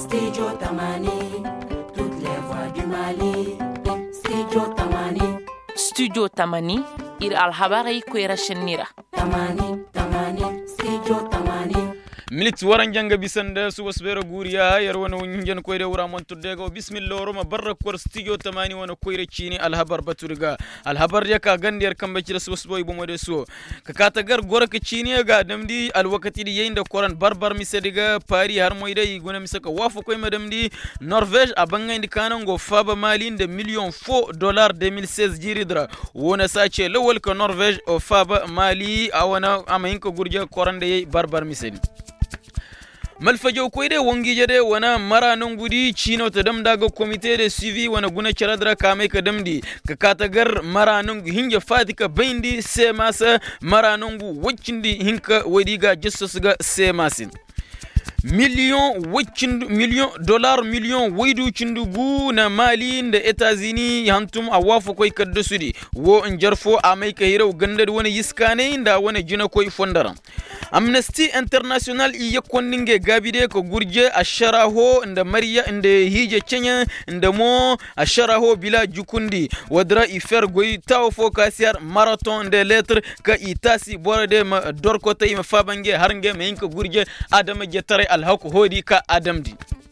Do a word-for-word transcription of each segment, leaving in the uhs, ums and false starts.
Studio Tamani, toutes les voix du Mali. Studio Tamani. Studio Tamani, ir alhabari kwera shenira. Tamani, Tamani, Studio Tamani. Milit waran janga bisanda su wasbero guriya yar wana wunjan koyre wura mon tuddego bismillah roma barra kor studio tamani wana koyre chini alhabar baturiga alhabar yaka gandiyar kamba ci su wasboy bo mode so ka kata gar gora ka chini ga damdi alwakati di yinda koran barbar mi sediga pari har moyde gona mi saka wafu koy madamdi Norvège abanga indi kanango faba mali de million fo dollar deux mille seize jiridra wona sace lawol ka Norvège o faba mali awana amahinka gurja koran de barbar mi sedi malfajo koyde wongi jade wana mara nongudi chino to dam daga comité de suivi wana guna charadra kame ka damdi ka katagar mara nongu hinja fatika baindi semasa mara nongu wachindi hinka wadiga justus ga semasin million wachindu million dollar million waidu chindugu na mali da États-Unis hantum awafu koy kadda sudi wo njarfo amay ka hiraw gandad wona yiskane nda wona jina koy fondara Amnesty International iya konninge gabide ko gurje asharaho nda mariya nda hije Kenya nda mo asharaho bila jukundi wadra ifer goy taw fo kasiyar marathon de lettres ka itasi borade ma dorko tay ma fabange harnge me ko gurje adama jetare alhaku hodi ka adamdi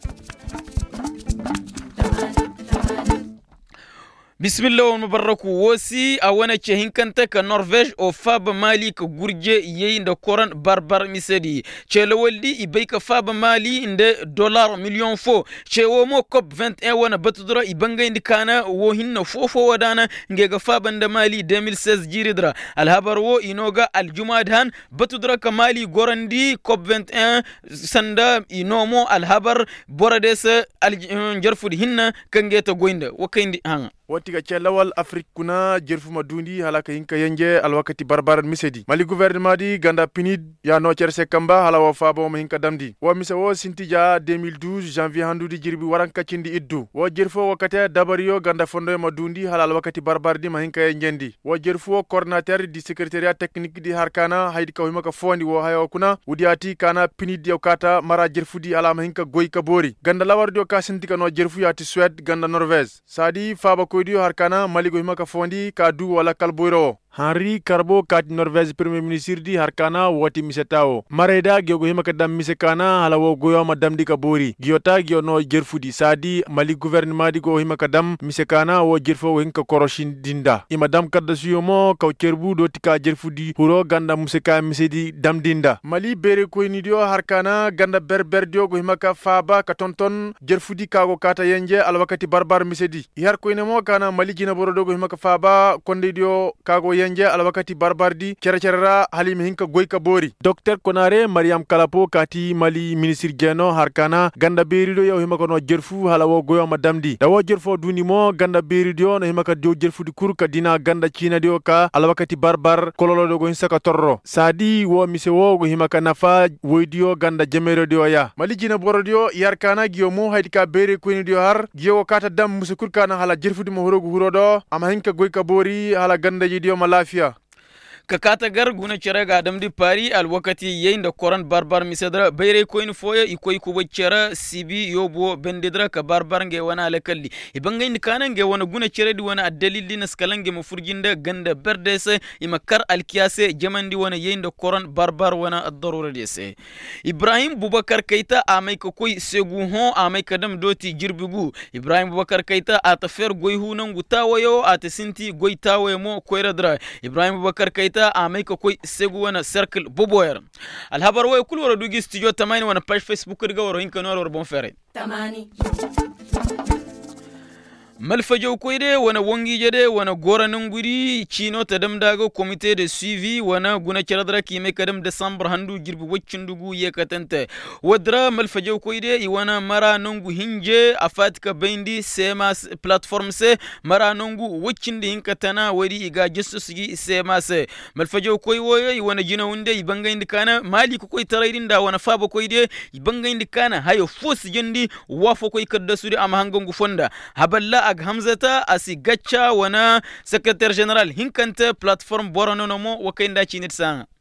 bismillah wa mubaraku wosi awana ce hinkanta ka Norvège o faba mali ka gurje yayin da koran barbar misedi ce lawaldi ibai ka faba mali inda dollar million fo ce wo mo cop vingt et un wana batudura ibanga indi kana wo hinna fofo wadana nge ga faban da mali deux mille seize jiridra alhabar wo inoga aljumadhan batudura ka mali gorandi cop vingt et un sanda inomo alhabar boradesa aljarfud hinna kangeta goinda wakindi hanga watiga cellawal Afrique kuna jerfuma dundi halaka hinka yenge alwakati barbar misedi mali gouvernement di ganda pinid ya no cerse kamba hala wa fabo mo hinka damdi wa mise wo sintija deux mille douze janvier handudi jirbi waranka cindi iddu wo jerfo wakati dabariyo ganda fondo ma dundi hala alwakati barbar di ma hinka yengendi wo jerfo coordinateur di secrétariat technique di harkana haydi ka himaka fondi wo hayo kuna wudiati kana pinid yokata mara jerfudi ala ma hinka goyka bori ganda lawardio ka sintika no jerfu yati Suède ganda Norvège sadi faba koydio harkana maligo himaka fondi ka du wala kalboiro Henri Carbo kat Norvège premier ministre di harkana woti misetao mareda gyogo himaka dam misekana hala wo goyo ma dam dika bori gyota gyo no jerfudi sadi mali gouvernement di go himaka dam misekana wo jerfo hinka koroshin dinda ima dam kadda suyomo kaw cerbu do tika jerfudi huro ganda museka misedi dam dinda mali bere ko ni dio harkana ganda berber dio go himaka faba ka tonton jerfudi kago kata yenje alwakati barbar misedi yar ko mo kana mali jina borodo go himaka faba konde dio kago yenje alwakati barbardi cercerera halime hinka goyka bori docteur Konare Mariam Kalapo kati mali ministre jeno harkana ganda berido yo himaka no jerfu halawo goyo madamdi dawo jerfo duni mo ganda berido no himaka dio jerfu di kurka dina ganda china dio ka alwakati barbar kololo do go hinsaka torro sadi wo mise wo go himaka nafa woidio ganda jemero dio ya mali jina borodio yarkana giyo mo haydika beri ko ni dio har giyo kata dam musukurka na hala jerfu di mo horogo hurodo ama hinka goyka bori hala ganda jidio lafiya ka kata gar guna cere ga damdi pari al wakati yayin da koran barbar misedra bayre koin foya ikoy kubo cere sibi yobo bendedra ka barbar nge wana alakalli ibanga indi kana nge wana guna cere di wana adalili naskalange mufurginda ganda berdese imakar alkiyase jamandi wana yayin da koran barbar wana ad-darura dese Ibrahim Boubacar Keita amay ko koy segu hon amay kadam doti jirbigu Ibrahim Boubacar Keita atafer goyhu nangu tawayo atasinti goy tawayo mo koyradra Ibrahim Boubacar Keita amay ko koy segu wana circle boboyer alhabar way kul wara dugi studio tamani wana page Facebook riga waro hinka no waro bon fere tamani malfajo koyde wana wongi jade wana goranin guri chino ta damdago comité de suivi wana guna charadra kime kadam december handu jirbi waccindugu yekatante wadra malfajo koyde i wana mara nongu hinje afatka bendi semas platform se mara nongu waccindi hinkatana wadi iga justice gi semas malfajo koy woyo i wana jina wunde i banga indikana mali ko koy taraydinda wana fabo koyde i banga indikana hayo fos jendi wafo koy kadda sudi am hangongu fonda haballa ag hamzata asi gacha wana secrétaire général hinkante plateforme boranonomo wakainda chinit sanga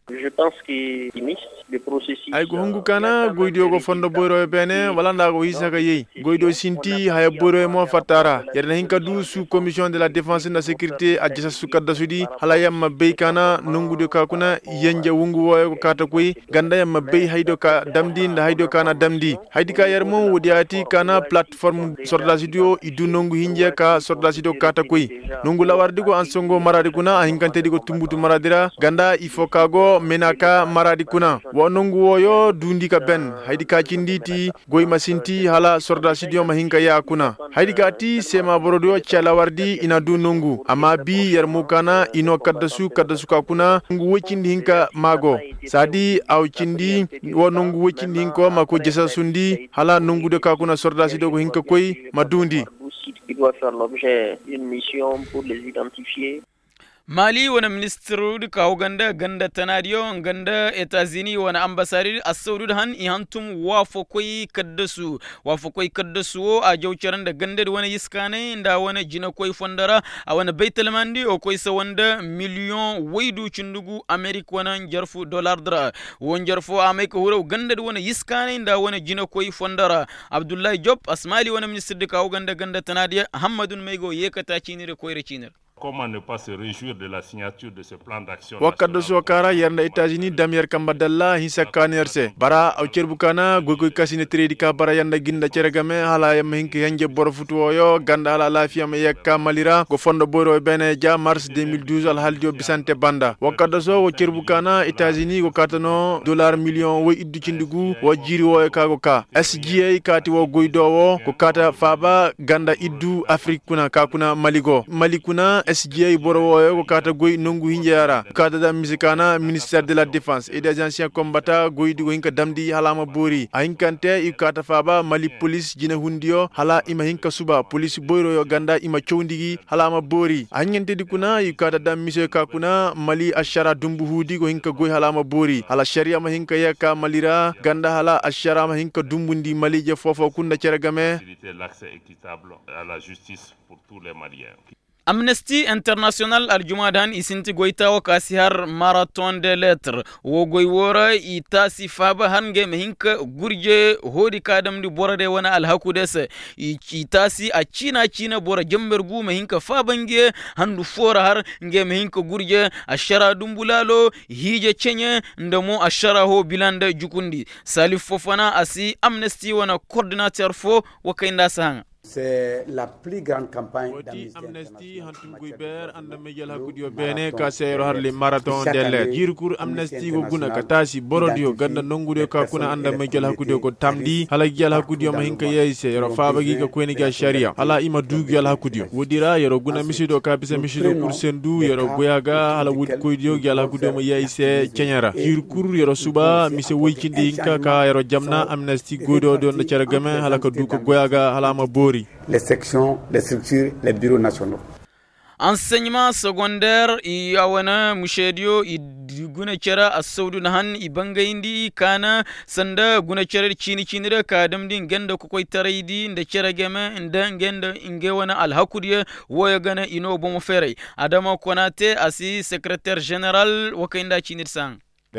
Je pense que le processus ay go hongu kana goydo go fondo boyro e bene wala nda go hisa ka yeyi goydo sinti haya boyro e mo fatara yerna hinka du sous commission de la défense et de la sécurité a jessa sukadda sudi hala yamma bey kana nongude ka kuna yanje wungu woyo ko kata koy ganda yamma bey haydo ka damdi nda haydo kana damdi haydi ka yermo wodiati kana plateforme sorda studio idu nongu hinje ka sorda studio kata koy nongu lawardi go ansongo maradi kuna a hinkante digo tumbutu maradira ganda ifo kago menaka maradi kuna wo nongu woyo dundi ka ben haydi ka cinditi goy masinti hala sorda studio mahinka ya kuna haydi gati sema borodo chala wardi ina du nongu ama bi yermu kana ino kadda su kadda su ka kuna ngu wecindi hinka mago sadi aw cindi wo nongu wecindi hinko mako jessa sundi hala nongu de ka kuna sorda studio go hinka koy madundi qui doit faire l'objet d'une mission pour les identifier. Mali wana ministru di ka Uganda ganda tanadio ganda Etazini wana ambassador as-Saudi han ihantum wafo koy kaddasu wafo koy kaddasu a jawcharan da ganda wana yiskane nda wana jina koy fondara a wana baitul mandi o koy sawanda million waydu cundugu America wana jarfu dollar dra won jarfu America huro ganda wana yiskane nda wana jina koy fondara Abdullah Job asmali wana ministru di ka Uganda ganda tanadia Hamadun Mego yekata cinire koy recinir. Comment ne pas se réjouir de la signature de ce plan d'action wakado so kara yerna États-Unis damier kambadalla hisa kanerse bara aw cerbukana gogoy kasine tredi ka bara yanda ginda ceregame hala yam hinki hanje borofutu oyo ganda ala lafiya me yakka malira go fondo boro bene ja mars deux mille douze al haldio bisante banda wakado so wo cerbukana États-Unis go katano dollar million wo iddu cindugu wo jiri wo kago ka S G A kati wo goydo wo ko kata faba ganda iddu Afrique kuna ka kuna maligo malikuna S G A boro woyo ko kata goy nongu hinjara kata da misikana ministère de la défense et des anciens combattants goy digo hinka damdi halama bori a hinkante i kata faba Mali police jina hundio hala ima hinka suba police boyro yo ganda ima chowndigi halama bori a hinkante dikuna i kata da mise ka kuna Mali ashara dumbu hudi go hinka goy halama bori hala sharia ma hinka yaka malira ganda hala ashara ma hinka dumbundi Mali je fofo kunda ceregame l'accès équitable à la justice pour tous les Maliens. Amnesty International aljumadan isinti goita wa kasihar marathon de lettres wo goywora itasi faba hange mehinka gurje hodi kadam di borade wana alhaku dese itasi a china china bora jambergu mehinka fabange handu fora har nge mehinka gurje ashara dumbulalo hije chenye ndamo ashara ho bilanda jukundi Salif Fofana asi Amnesty wana coordinateur fo wakainda sanga. C'est la plus grande campagne d'Amnesty hantum guiber anda mejal hakudio bene ka seyro harli marathon delle jirkur Amnesty go guna katasi borodio ganda nongude ka kuna anda mejal hakudio ko tamdi hala gyal hakudio ma hinka yeyse yero fabagi ka kweni ga sharia hala ima dugi al hakudio wodira yero guna misido ka bisa misido pour sendu yero goyaga hala wud koydio gyal hakudio ma yeyse chenyara jirkur yero suba mise woykindi hinka ka yero jamna Amnesty godo do na ceragame hala ka du ko goyaga hala ma bori les sections, les structures, les bureaux nationaux. Enseignement secondaire i awana mushedio i guna chera asaudu nahan i bangaindi kana sanda guna chera chini chinira kadamdi ngenda ko koy taraydi nda chera gema nda ngenda ingewana alhakudiya woya gana ino bomo fere Adama Konate asi secrétaire général wakainda chinir sang.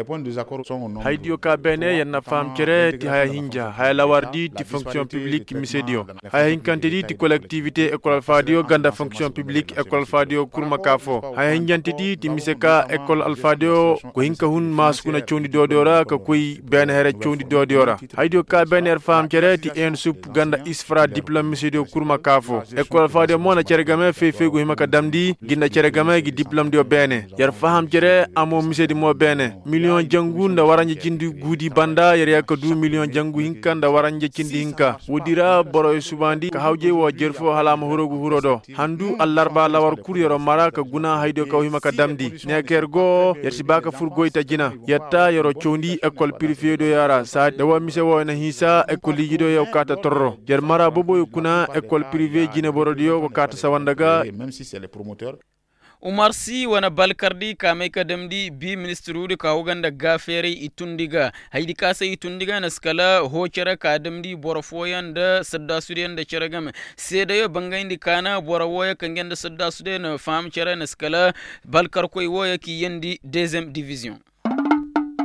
haydio ka bene yanna fam cere ti haya hinja haya lawardi ti fonction publique misedio haya hinkantedi ti collectivité école fadio ganda fonction publique école fadio kurma kafo haya hinjantedi ti miseka école alfadio ko hinka hun maskuna chondi dodora ka koy bene here chondi dodora haydio ka bene fam cere ti en sup ganda isfra diplôme misedio kurma kafo école fadio mona cere game fe fe go himaka damdi ginda cere game gi diplôme dio bene yar fam cere amo misedi mo bene million jangu nda waranje cindi gudi banda yere ka deux million jangu hinka nda waranje cindi hinka wodira boroy subandi ka hawje wo jerfo halama hurogu hurodo handu allarba lawar kuryoro mara ka guna haydo ka hima ka damdi ne kergo yersi baka furgoyta jina yatta yoro chondi école privée do yara sa dawa mise wo na hisa école lijido yaw kata torro jer mara bobo kuna école privée jina borodio ko kata sawandaga même si c'est les promoteurs. Umar Si wana balkardi kame kadamdi bi ministru ka Uganda gafere itundiga haidi kasa itundiga na skala hochara kadamdi borofoyan da sadda sudiyan da charagam sai da yo bangaindi kana borowoya kangenda sadda sudiyan fam chara na skala balkar koy woya ki yendi deuxième division.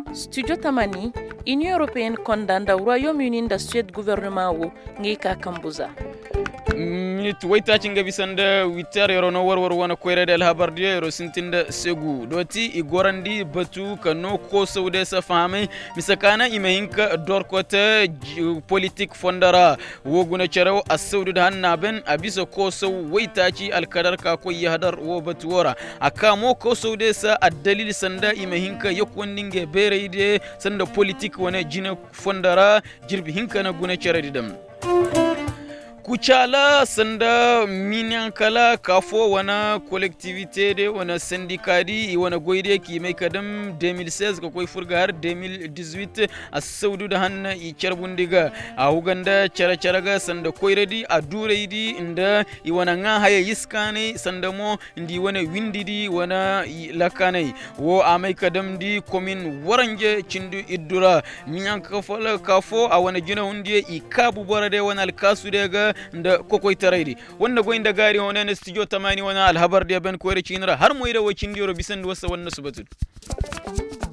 Studio Tamani, Union Européenne condamne le Royaume-Uni da Suède gouvernement wo ngi ka kambuza. Minute waita cinga bisanda witar yoro no warwar wana koyre del habardiyo yoro sintinda segu doti igorandi batu kano ko saude sa fahame misakana imehinka dorkota politik fondara woguna charaw asaudu da hannaben abisa ko sau waita ci alkadar ka ko yahadar wo batuwara akamo ko saude sa addalil sanda imehinka yokwandinge bereide sanda politik wana jina fondara jirbi hinka na guna charadidam kuchala sanda minyankala kafo wana collectivité de wana syndicadi wana goide ki mai kadam deux mille seize ko koy furga har deux mille dix-huit a saudu da hanna i charbundiga a huganda chara charaga sanda koyredi a dureidi inda i wana nga haye yiskane sanda mo ndi wana windidi wana lakane wo a mai kadam di commune waranje cindu idura minyanka fala kafo a wana jina hundiye i kabu borade wana alkasudega da kokoi taraidi wanda goinda gari honen studio tamani wana alhabar dia ben ko rechinra har moyre wo cindiro bisan wasa wanna subatu